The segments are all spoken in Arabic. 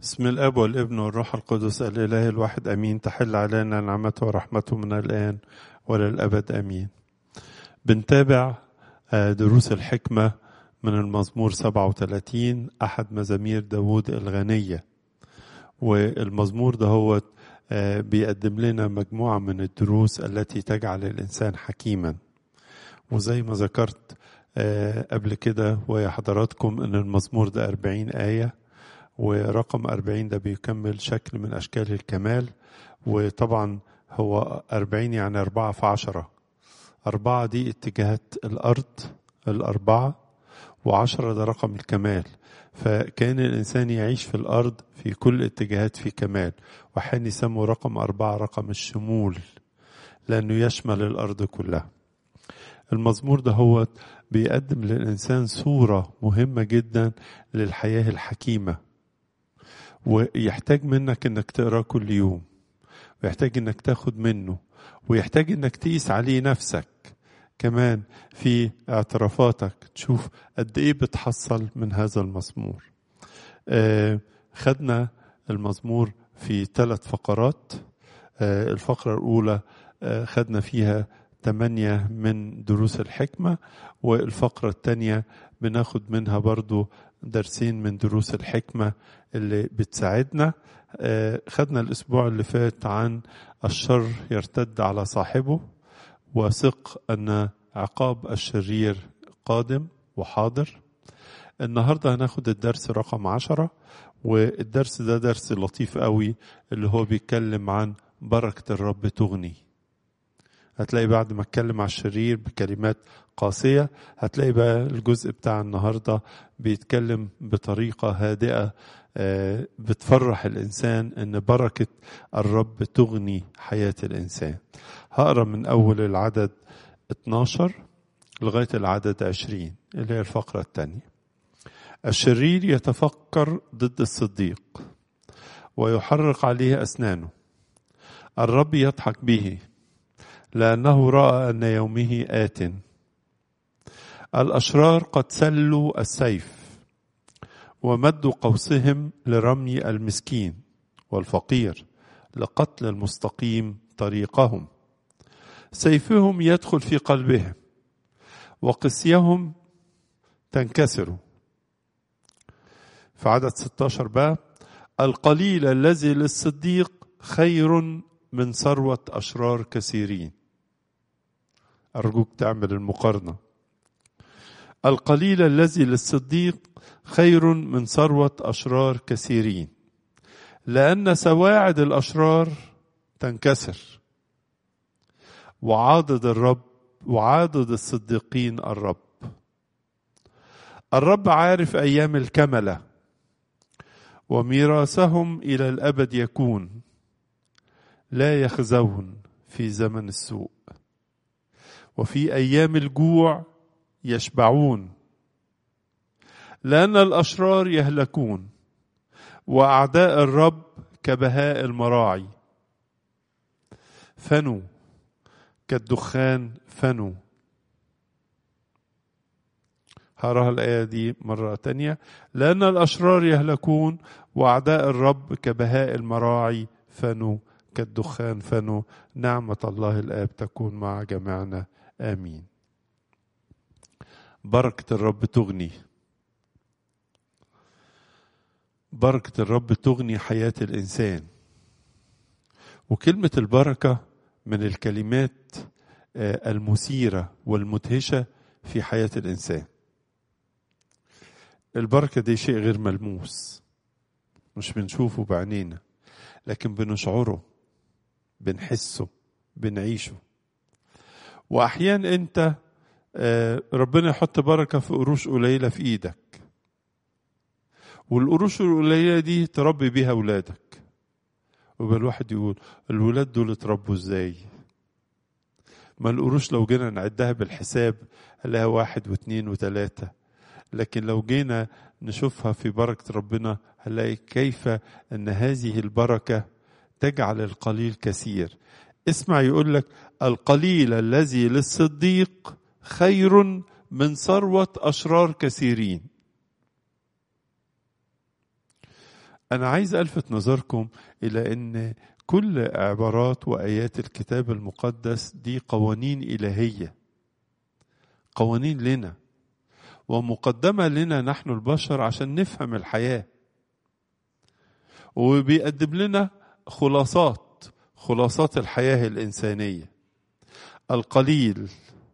بسم الاب والابن والروح القدس الاله الواحد امين. تحل علينا نعمته ورحمته من الان وللابد امين. بنتابع دروس الحكمه من المزمور 37 احد مزامير داود الغنيه. والمزمور ده هو بيقدم لنا مجموعه من الدروس التي تجعل الانسان حكيما. وزي ما ذكرت قبل كده ويا حضراتكم ان المزمور ده 40 ايه، ورقم 40 ده بيكمل شكل من أشكال الكمال. وطبعا هو 40 يعني 4 في 10. 4 دي اتجاهات الأرض الأربعة، و10 ده رقم الكمال. فكان الإنسان يعيش في الأرض في كل اتجاهات في كمال، وحين يسموا رقم 4 رقم الشمول لأنه يشمل الأرض كلها. المزمور ده هو بيقدم للإنسان صورة مهمة جدا للحياة الحكيمة، ويحتاج منك انك تقرأ كل يوم، ويحتاج انك تاخد منه، ويحتاج انك تقيس عليه نفسك كمان في اعترافاتك، تشوف قد ايه بتحصل من هذا المزمور. خدنا المزمور في 3 فقرات. الفقرة الأولى خدنا فيها 8 من دروس الحكمة، والفقرة الثانية بناخد منها برضو درسين من دروس الحكمة اللي بتساعدنا. خدنا الأسبوع اللي فات عن الشر يرتد على صاحبه، وثق أن عقاب الشرير قادم وحاضر. النهاردة هناخد الدرس رقم 10، والدرس ده درس لطيف قوي اللي هو بيتكلم عن بركة الرب تغني. هتلاقي بعد ما اتكلم على الشرير بكلمات قاسية، هتلاقي بقى الجزء بتاع النهاردة بيتكلم بطريقة هادئة بتفرح الإنسان إن بركة الرب تغني حياة الإنسان. هقرأ من أول العدد 12 لغاية العدد 20 اللي هي الفقرة الثانية. الشرير يتفكر ضد الصديق ويحرق عليه أسنانه، الرب يضحك به لأنه رأى أن يومه آت. الأشرار قد سلوا السيف ومدوا قوسهم لرمي المسكين والفقير، لقتل المستقيم طريقهم. سيفهم يدخل في قلبهم وقسيهم تنكسر. في عدد 16 بقى: القليل الذي للصديق خير من ثروة أشرار كثيرين. أرجوك تعمل المقارنة. القليل الذي للصديق خير من ثروة أشرار كثيرين، لأن سواعد الأشرار تنكسر، وعاضد الصديقين الرب. الرب عارف أيام الكملة، وميراثهم إلى الأبد يكون. لا يخزون في زمن السوء، وفي أيام الجوع يشبعون. لأن الأشرار يهلكون، وأعداء الرب كبهاء المراعي. فنوا كالدخان فنوا. هقراها الآية دي مرة تانية. لأن الأشرار يهلكون، وأعداء الرب كبهاء المراعي فنوا كالدخان فنوا. نعمة الله الآب تكون مع جميعنا آمين. بركة الرب تغني. بركة الرب تغني حياة الإنسان. وكلمة البركة من الكلمات المثيرة والمدهشة في حياة الإنسان. البركة دي شيء غير ملموس، مش بنشوفه بعينينا، لكن بنشعره، بنحسه، بنعيشه. وأحيانا أنت ربنا يحط بركة في قروش قليلة في إيدك، والقروش القليلة دي تربي بيها أولادك. ويبقى الواحد يقول الولاد دول اتربوا إزاي؟ ما القروش لو جينا نعدها بالحساب هنلاقيها 1 و2 و3، لكن لو جينا نشوفها في بركة ربنا هنلاقي كيف أن هذه البركة تجعل القليل كثير. اسمع يقول لك: القليل الذي للصديق خير من ثروة أشرار كثيرين. أنا عايز ألفت نظركم إلى أن كل عبارات وآيات الكتاب المقدس دي قوانين إلهية، قوانين لنا ومقدمة لنا نحن البشر عشان نفهم الحياة، وبيقدم لنا خلاصات الحياة الإنسانية. القليل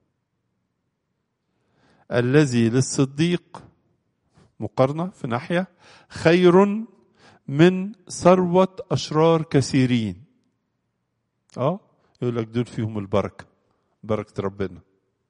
الذي للصديق مقارنة في ناحية خير من ثروة أشرار كثيرين. يقول لك دول فيهم البركة، بركة ربنا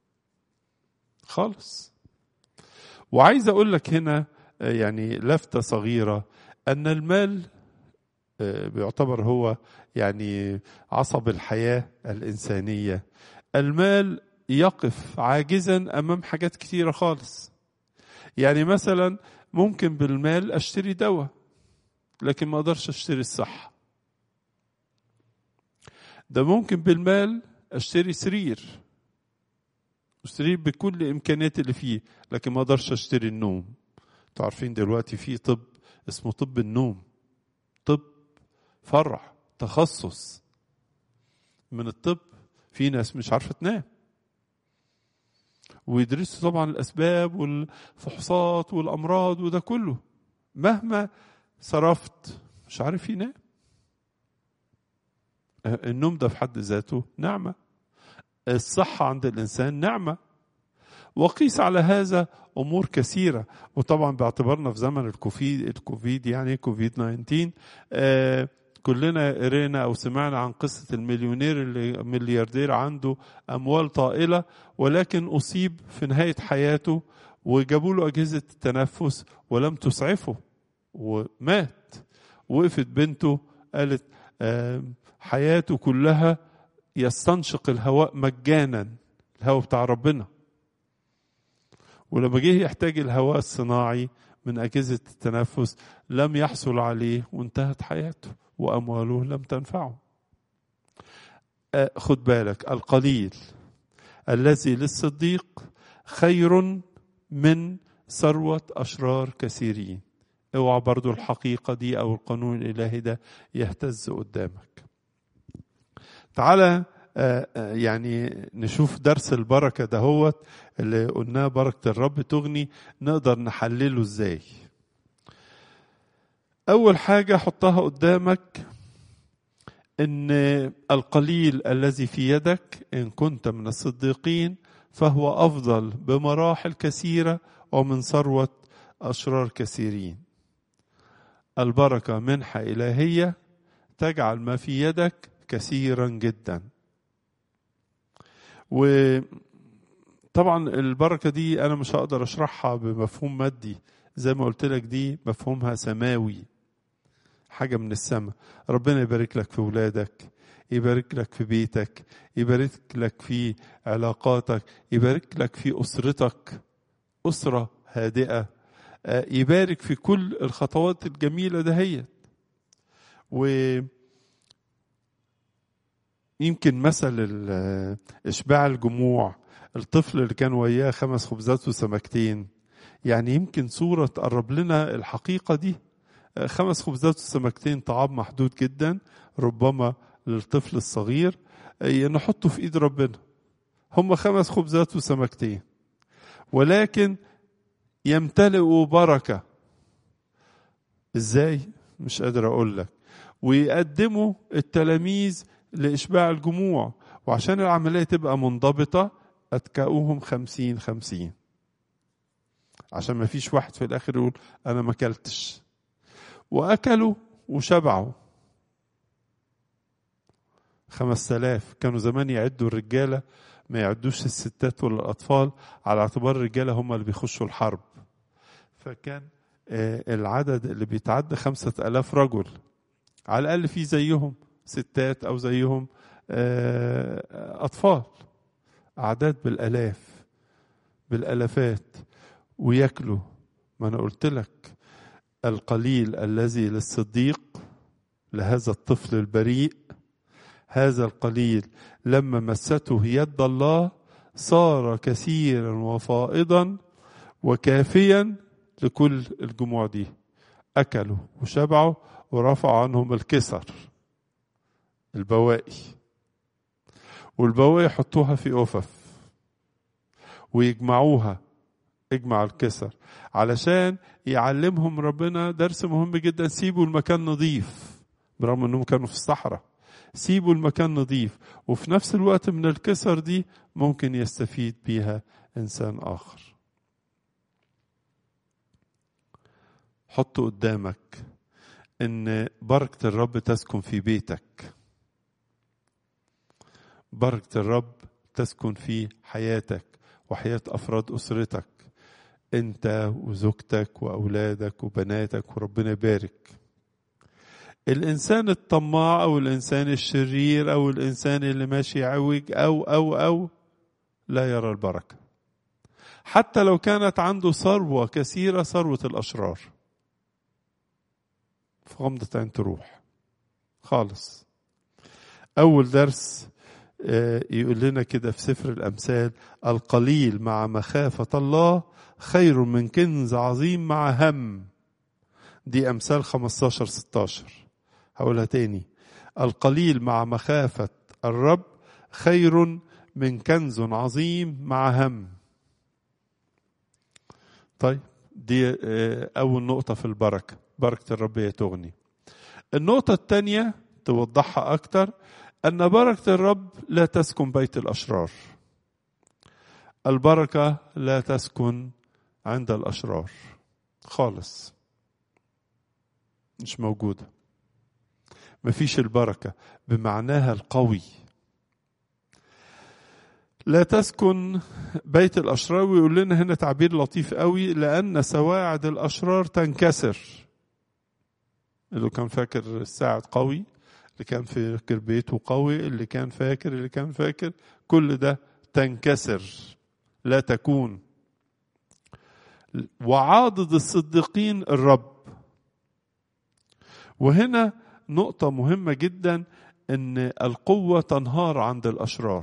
خالص. وعايز أقول لك هنا يعني لفتة صغيرة، أن المال بيعتبر هو يعني عصب الحياة الإنسانية. المال يقف عاجزا أمام حاجات كتيرة خالص. يعني مثلا ممكن بالمال أشتري دواء، لكن ما أقدرش أشتري الصحة. ده ممكن بالمال أشتري سرير بكل إمكانيات اللي فيه، لكن ما أقدرش أشتري النوم. تعرفين دلوقتي في طب اسمه طب النوم، طب فرع تخصص من الطب. في ناس مش عارفة تنام، ويدرسوا طبعا الأسباب والفحوصات والأمراض وده كله، مهما صرفت مش عارف ينام. النوم ده في حد ذاته نعمة، الصحة عند الإنسان نعمة. وقيس على هذا أمور كثيرة. وطبعا باعتبارنا في زمن الكوفيد يعني كوفيد 19، كلنا قرينا أو سمعنا عن قصة المليونير اللي ملياردير عنده أموال طائلة، ولكن أصيب في نهاية حياته وجابوا له أجهزة التنفس ولم تسعفه ومات. وقفت بنته قالت حياته كلها يستنشق الهواء مجانا، الهواء بتاع ربنا، ولما جه يحتاج الهواء الصناعي من أجهزة التنفس لم يحصل عليه وانتهت حياته وأمواله لم تنفعه. خد بالك، القليل الذي للصديق خير من ثروة أشرار كثيرين. اوعى برضو الحقيقة دي أو القانون الإلهي ده يهتز قدامك. تعالى يعني نشوف درس البركة دهوت اللي قلناه بركة الرب تغني، نقدر نحلله ازاي. أول حاجة حطها قدامك، إن القليل الذي في يدك إن كنت من الصديقين فهو أفضل بمراحل كثيرة ومن ثروة أشرار كثيرين. البركة منحة إلهية تجعل ما في يدك كثيرا جدا. وطبعا البركة دي أنا مش هقدر أشرحها بمفهوم مادي، زي ما قلت لك دي مفهومها سماوي، حاجة من السماء. ربنا يبارك لك في ولادك، يبارك لك في بيتك، يبارك لك في علاقاتك، يبارك لك في أسرتك، أسرة هادئة، يبارك في كل الخطوات الجميلة دهيت. ويمكن مثل إشباع الجموع، الطفل اللي كان وياه 5 خبزات وسمكتين، يعني يمكن صورة تقرب لنا الحقيقة دي. 5 خبزات وسمكتين طعام محدود جدا ربما للطفل الصغير، نحطه في ايد ربنا. هم 5 خبزات وسمكتين، ولكن يمتلئوا بركة. ازاي؟ مش قادر اقول لك. ويقدموا التلاميذ لإشباع الجموع، وعشان العملية تبقى منضبطة أتكأوهم 50-50، عشان ما فيش واحد في الآخر يقول أنا ما كلتش. وأكلوا وشبعوا 5000. كانوا زمان يعدوا الرجالة، ما يعدوش الستات ولا الأطفال، على اعتبار الرجالة هم اللي بيخشوا الحرب. فكان العدد اللي بيتعدى 5000 رجل، على الأقل في زيهم ستات أو زيهم أطفال، أعداد بالألافات، ويأكلوا. ما أنا قلت لك القليل الذي للصديق، لهذا الطفل البريء، هذا القليل لما مسته يد الله صار كثيرا وفائضا وكافيا لكل الجموع دي. أكلوا وشبعوا ورفعوا عنهم الكسر، البواقي. والبواقي يحطوها في أفف ويجمعوها، اجمع الكسر، علشان يعلمهم ربنا درس مهم جدا. سيبوا المكان نظيف، برغم انهم كانوا في الصحراء. سيبوا المكان نظيف، وفي نفس الوقت من الكسر دي ممكن يستفيد بيها انسان اخر. حط قدامك ان بركة الرب تسكن في بيتك، بركة الرب تسكن في حياتك وحياة افراد اسرتك، انت وزوجتك واولادك وبناتك، وربنا يبارك. الانسان الطماع او الانسان الشرير او الانسان اللي ماشي عوج او لا يرى البركة، حتى لو كانت عنده ثروة كثيرة، ثروة الاشرار في غمضة عين تروح خالص. اول درس يقول لنا كده في سفر الامثال: القليل مع مخافة الله خير من كنز عظيم مع هم. دي امثال 15-16. هقولها تاني: القليل مع مخافة الرب خير من كنز عظيم مع هم. طيب، دي أول نقطة في البركة، بركة الرب هي تغني. النقطة الثانية توضحها أكتر، أن بركة الرب لا تسكن بيت الأشرار. البركة لا تسكن عند الأشرار خالص، مش موجودة. مفيش البركة بمعناها القوي. لا تسكن بيت الأشرار. ويقول لنا هنا تعبير لطيف قوي: لأن سواعد الأشرار تنكسر. اللي كان فاكر الساعد قوي، اللي كان فاكر بيته قوي، اللي كان فاكر كل ده تنكسر، لا تكون. وعاضد الصديقين الرب. وهنا نقطة مهمة جدا، ان القوة تنهار عند الأشرار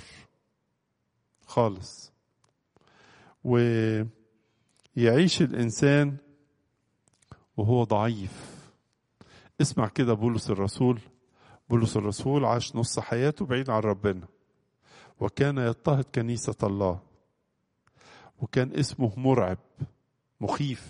خالص، ويعيش الإنسان وهو ضعيف. اسمع كده، بولس الرسول عاش نص حياته بعيد عن ربنا، وكان يضطهد كنيسة الله، وكان اسمه مرعب مخيف.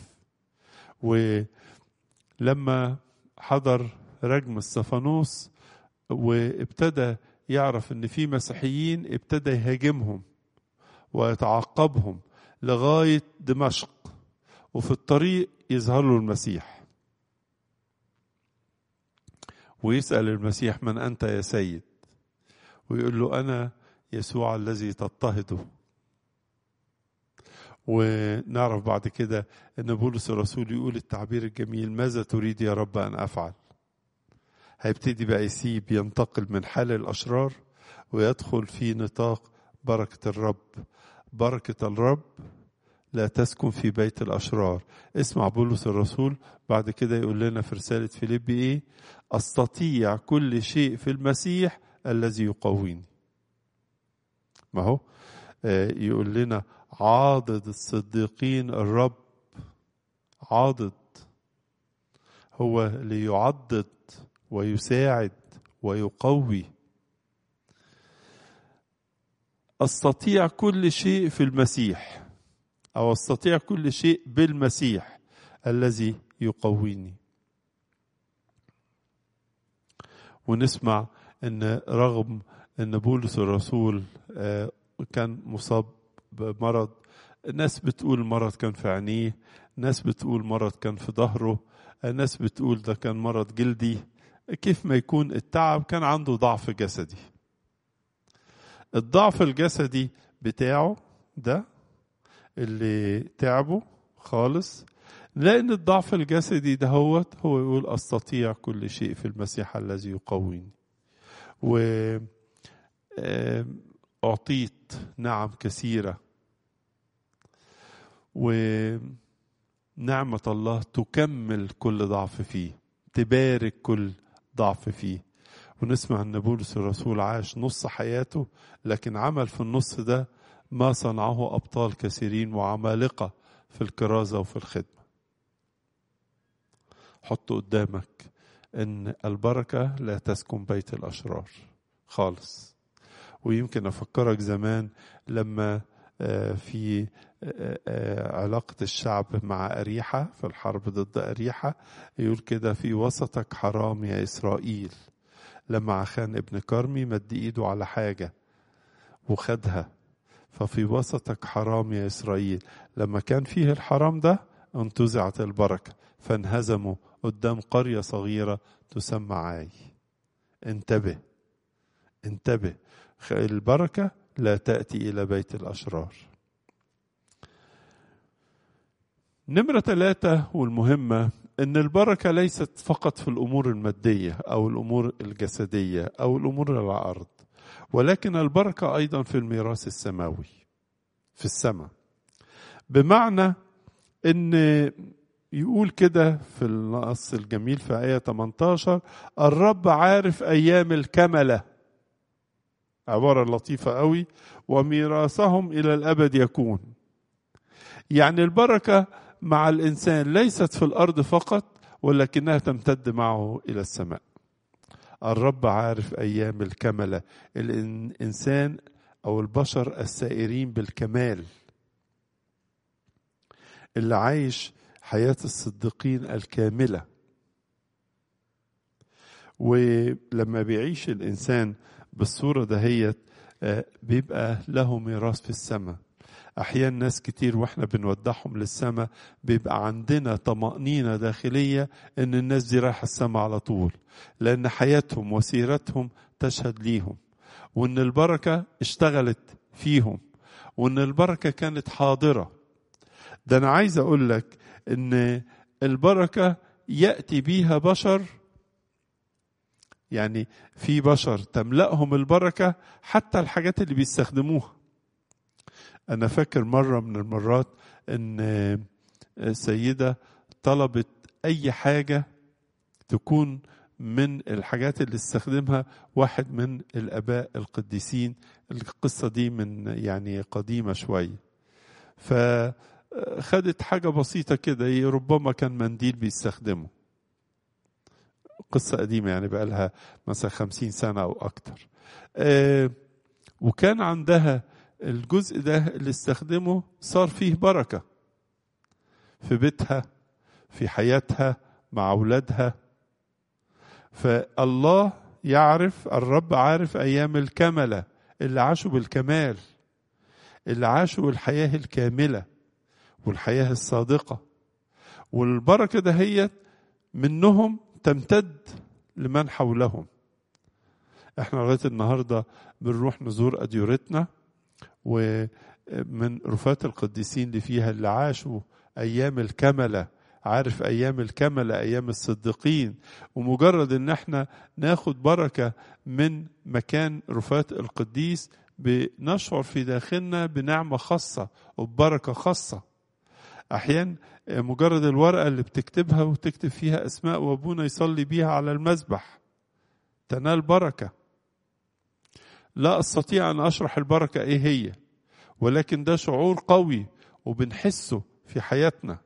ولما حضر رجم استفانوس وابتدى يعرف ان في مسيحيين، ابتدى يهاجمهم ويتعقبهم لغاية دمشق، وفي الطريق يظهر له المسيح ويسأل المسيح: من أنت يا سيد؟ ويقول له: أنا يسوع الذي تضطهده. ونعرف بعد كده أن بولس الرسول يقول التعبير الجميل: ماذا تريد يا رب أن أفعل؟ هيبتدي بقى يسيب، ينتقل من حال الأشرار ويدخل في نطاق بركة الرب. بركة الرب لا تسكن في بيت الأشرار. اسمع بولس الرسول بعد كده يقول لنا في رسالة فيليبي إيه: أستطيع كل شيء في المسيح الذي يقويني. ما هو يقول لنا: عاضد الصديقين الرب. عاضد هو اللي يعضد ويساعد ويقوي. أستطيع كل شيء في المسيح، أو أستطيع كل شيء بالمسيح الذي يقويني. ونسمع أن رغم أن بولس الرسول كان مصاب بمرض، ناس بتقول مرض كان في عينيه، ناس بتقول مرض كان في ظهره، ناس بتقول ده كان مرض جلدي. كيف ما يكون، التعب كان عنده ضعف جسدي. الضعف الجسدي بتاعه ده اللي تعبه خالص، لأن الضعف الجسدي ده هو يقول: أستطيع كل شيء في المسيح الذي يقويني. وأعطيت نعم كثيرة، ونعمة الله تكمل كل ضعف فيه، تبارك كل ضعف فيه. ونسمع أن بولس الرسول عاش نص حياته، لكن عمل في النص ده ما صنعه أبطال كثيرين وعمالقة في الكرازة وفي الخدمة. حط قدامك ان البركة لا تسكن بيت الاشرار خالص. ويمكن افكرك زمان لما في علاقة الشعب مع أريحة في الحرب ضد أريحة، يقول كده: في وسطك حرام يا إسرائيل. لما عخان ابن كرمي مد إيده على حاجة وخدها، ففي وسطك حرام يا إسرائيل. لما كان فيه الحرام ده انتزعت البركة، فانهزموا قدام قرية صغيرة تسمى عاي. انتبه انتبه، البركة لا تأتي إلى بيت الأشرار. نمرة 3 والمهمة، إن البركة ليست فقط في الأمور المادية أو الأمور الجسدية أو الأمور على الأرض، ولكن البركة أيضا في الميراث السماوي في السماء. بمعنى إن يقول كده في النص الجميل في آية 18: الرب عارف أيام الكملة، عبارة لطيفة قوي، وميراثهم إلى الأبد يكون. يعني البركة مع الإنسان ليست في الأرض فقط، ولكنها تمتد معه إلى السماء. الرب عارف أيام الكملة، الإنسان أو البشر السائرين بالكمال، اللي عايش حياة الصديقين الكاملة. ولما بيعيش الإنسان بالصورة دهيت بيبقى له ميراث في السماء. أحيانا ناس كتير وإحنا بنودعهم للسماء بيبقى عندنا طمأنينة داخلية إن الناس دي رايحة السماء على طول، لأن حياتهم وسيرتهم تشهد ليهم، وإن البركة اشتغلت فيهم، وإن البركة كانت حاضرة. ده أنا عايز أقول لك إن البركة يأتي بيها بشر، يعني في بشر تملأهم البركة حتى الحاجات اللي بيستخدموها. أنا فاكر مرة من المرات إن سيدة طلبت أي حاجة تكون من الحاجات اللي استخدمها واحد من الآباء القديسين. القصة دي من يعني قديمة شوية، فخدت حاجة بسيطة كده، ربما كان منديل بيستخدمه. قصة قديمة يعني بقى لها مثلا 50 سنة أو أكتر. وكان عندها الجزء ده اللي استخدمه صار فيه بركة في بيتها، في حياتها مع أولادها. فالله يعرف، الرب عارف أيام الكملة، اللي عاشوا بالكمال، اللي عاشوا الحياة الكاملة والحياة الصادقة. والبركة دهيت منهم تمتد لمن حولهم. احنا لغاية النهاردة بنروح نزور أديرتنا، ومن رفات القديسين اللي فيها اللي عاشوا أيام الكملة، عارف أيام الكملة، أيام الصديقين. ومجرد ان احنا ناخد بركة من مكان رفات القديس بنشعر في داخلنا بنعمة خاصة وببركة خاصة. أحيانا مجرد الورقة اللي بتكتبها وتكتب فيها أسماء وأبونا يصلي بيها على المذبح تنال بركة. لا أستطيع أن أشرح البركة إيه هي، ولكن ده شعور قوي وبنحسه في حياتنا.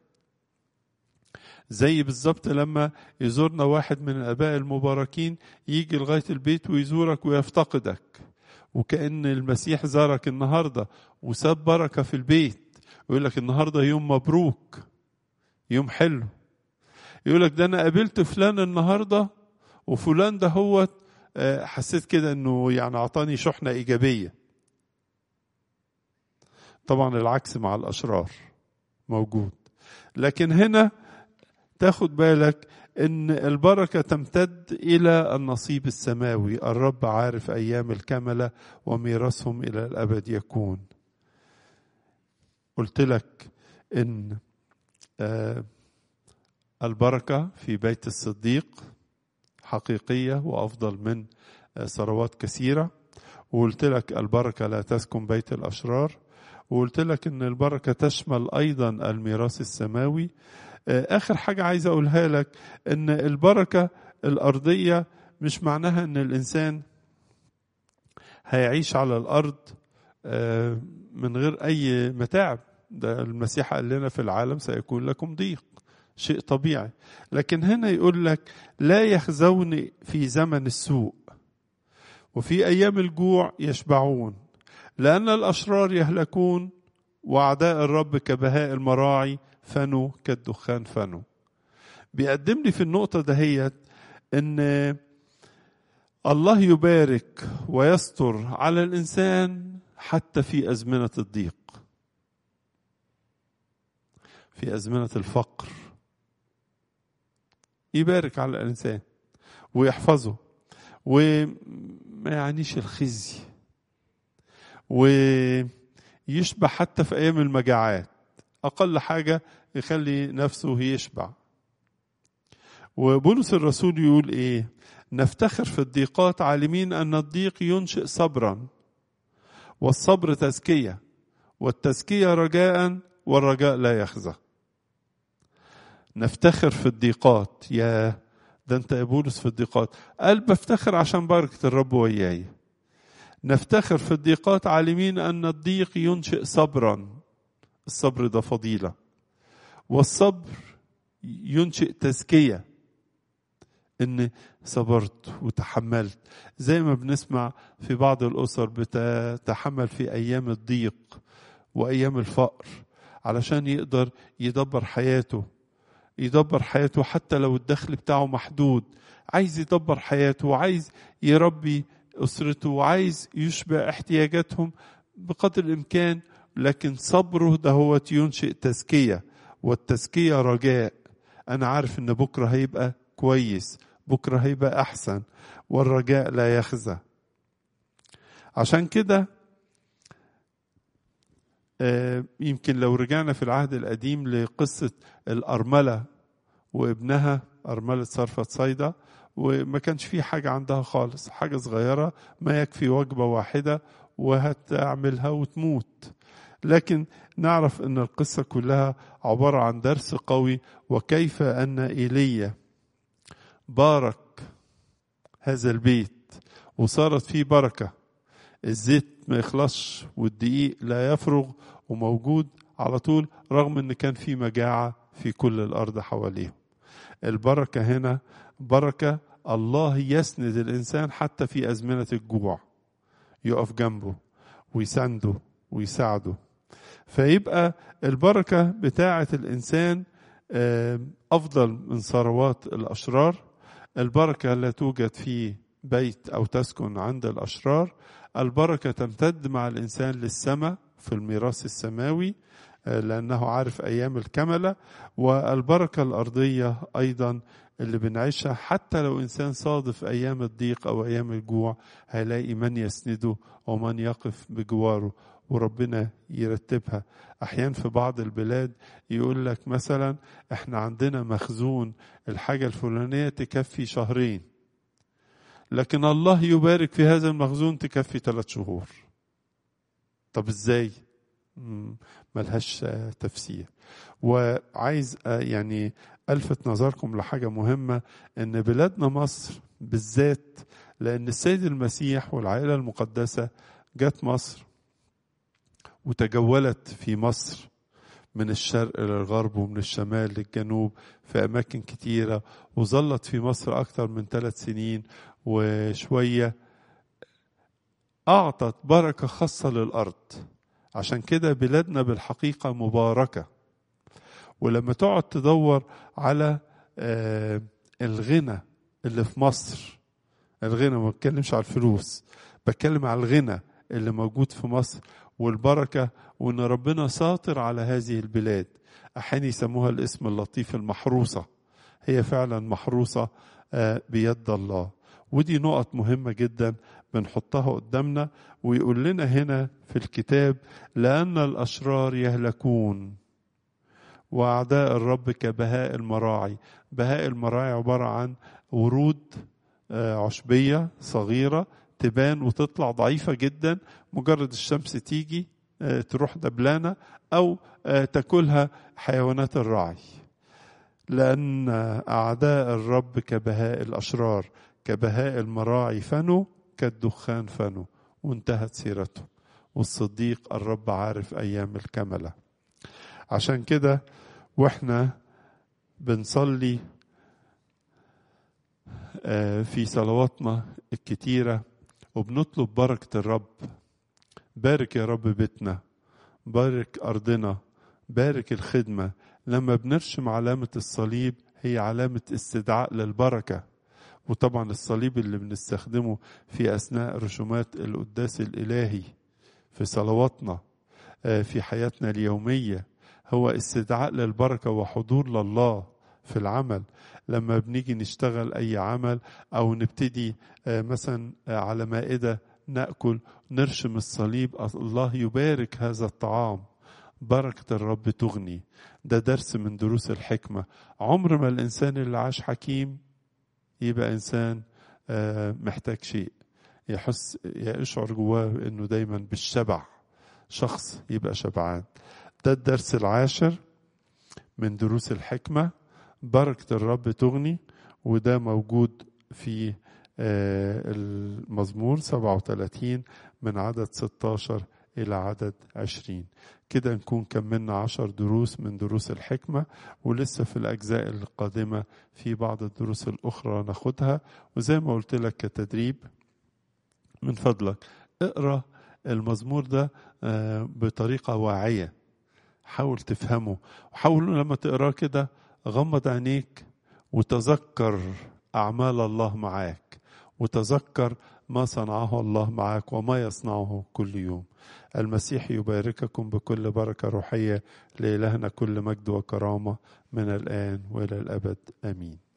زي بالظبط لما يزورنا واحد من الآباء المباركين، يجي لغاية البيت ويزورك ويفتقدك، وكأن المسيح زارك النهاردة وساب بركة في البيت، ويقول لك النهاردة يوم مبروك، يوم حلو. يقول لك ده أنا قابلت فلان النهاردة، وفلان ده هو حسيت كده أنه يعني أعطاني شحنة إيجابية. طبعا العكس مع الأشرار موجود، لكن هنا تاخد بالك ان البركة تمتد الى النصيب السماوي. الرب عارف ايام الكملة وميراثهم الى الابد يكون. قلت لك ان البركة في بيت الصديق حقيقية وافضل من ثروات كثيرة. وقلت لك البركة لا تسكن بيت الاشرار. وقلت لك ان البركة تشمل ايضا الميراث السماوي. آخر حاجة عايز أقولها لك إن البركة الأرضية مش معناها إن الإنسان هيعيش على الأرض من غير أي متاعب. ده المسيح قال لنا في العالم سيكون لكم ضيق، شيء طبيعي. لكن هنا يقول لك لا يخزون في زمن السوء، وفي أيام الجوع يشبعون، لأن الأشرار يهلكون، وأعداء الرب كبهاء المراعي فنوا كالدخان فنوا. بيقدم لي في النقطة دهيت إن الله يبارك ويستر على الإنسان حتى في أزمنة الضيق، في أزمنة الفقر يبارك على الإنسان ويحفظه، وما يعنيش الخزي، ويشبع حتى في أيام المجاعات، أقل حاجة يخلي نفسه يشبع. وبولس الرسول يقول إيه؟ نفتخر في الضيقات عالمين أن الضيق ينشئ صبرا، والصبر تزكية، والتزكية رجاء، والرجاء لا يخزى. نفتخر في الضيقات. يا ده انت يا بولس في الضيقات. قال بفتخر عشان بركة الرب وياي. نفتخر في الضيقات عالمين أن الضيق ينشئ صبرا، الصبر ده فضيلة، والصبر ينشئ تزكية، ان صبرت وتحملت. زي ما بنسمع في بعض الأسر بتتحمل في أيام الضيق وأيام الفقر علشان يقدر يدبر حياته حتى لو الدخل بتاعه محدود، عايز يدبر حياته وعايز يربي أسرته وعايز يشبع احتياجاتهم بقدر الإمكان. لكن صبره ده هو ينشئ تزكية، والتزكية رجاء. أنا عارف إن بكرة هيبقى كويس، بكرة هيبقى أحسن، والرجاء لا يخزى. عشان كده يمكن لو رجعنا في العهد القديم لقصة الأرملة وابنها، أرملة صرفة صيدا، وما كانش فيه حاجة عندها خالص، حاجة صغيرة ما يكفي وجبة واحدة وهتعملها وتموت. لكن نعرف أن القصة كلها عبارة عن درس قوي، وكيف أن إيليا بارك هذا البيت وصارت فيه بركة. الزيت ما يخلصش والدقيق لا يفرغ وموجود على طول، رغم ان كان في مجاعة في كل الأرض حواليهم. البركة هنا بركة الله يسند الإنسان حتى في أزمنة الجوع، يقف جنبه ويسنده ويساعده. فيبقى البركة بتاعة الإنسان أفضل من ثروات الأشرار. البركة لا توجد في بيت أو تسكن عند الأشرار. البركة تمتد مع الإنسان للسماء في الميراث السماوي، لأنه عارف أيام الكملة. والبركة الأرضية أيضا اللي بنعيشها، حتى لو إنسان صادف أيام الضيق أو أيام الجوع هيلاقي من يسنده ومن يقف بجواره، وربنا يرتبها. أحيانا في بعض البلاد يقول لك مثلا احنا عندنا مخزون الحاجة الفلانية تكفي شهرين، لكن الله يبارك في هذا المخزون تكفي 3 شهور. طب ازاي؟ ملهاش تفسير. وعايز يعني ألفت نظركم لحاجة مهمة، ان بلادنا مصر بالذات، لأن السيد المسيح والعائلة المقدسة جت مصر وتجولت في مصر من الشرق للغرب ومن الشمال للجنوب في أماكن كتيرة، وظلت في مصر أكثر من 3 سنين وشوية. أعطت بركة خاصة للأرض. عشان كده بلادنا بالحقيقة مباركة. ولما تقعد تدور على الغنى اللي في مصر، الغنى ما بتكلمش على الفلوس، بتكلم على الغنى اللي موجود في مصر والبركة، وإن ربنا ساطر على هذه البلاد. أحيانا يسموها الاسم اللطيف المحروسة، هي فعلا محروسة بيد الله. ودي نقط مهمة جدا بنحطها قدامنا. ويقول لنا هنا في الكتاب لأن الأشرار يهلكون وأعداء الرب كبهاء المراعي. بهاء المراعي عبارة عن ورود عشبية صغيرة تبان وتطلع ضعيفة جدا، مجرد الشمس تيجي تروح دبلانة أو تاكلها حيوانات الرعي. لأن أعداء الرب كبهاء الأشرار كبهاء المراعي فنوا كالدخان فنوا. وانتهت سيرته. والصديق الرب عارف أيام الكملة. عشان كده واحنا بنصلي في صلواتنا الكتيرة وبنطلب بركة الرب. بارك يا رب بيتنا، بارك أرضنا، بارك الخدمة. لما بنرشم علامة الصليب هي علامة استدعاء للبركة. وطبعا الصليب اللي بنستخدمه في أثناء رسومات القداس الإلهي في صلواتنا في حياتنا اليومية هو استدعاء للبركة وحضور لله في العمل. لما بنيجي نشتغل أي عمل أو نبتدي مثلا على مائدة نأكل نرشم الصليب، الله يبارك هذا الطعام. بركة الرب تغني. ده درس من دروس الحكمة. عمر ما الإنسان اللي عاش حكيم يبقى إنسان محتاج شيء، يشعر جواه إنه دايما بالشبع، شخص يبقى شبعان. ده الدرس العاشر من دروس الحكمة، بركة الرب تغني. وده موجود في المزمور 37 من عدد 16 إلى عدد 20. كده نكون كملنا 10 دروس من دروس الحكمة، ولسه في الأجزاء القادمة في بعض الدروس الأخرى ناخدها. وزي ما قلت لك كتدريب، من فضلك اقرأ المزمور ده بطريقة واعية، حاول تفهمه. وحاول لما تقرأ كده غمض عينيك وتذكر أعمال الله معاك، وتذكر ما صنعه الله معك وما يصنعه كل يوم. المسيح يبارككم بكل بركة روحية. لإلهنا كل مجد وكرامة من الآن وإلى الأبد. آمين.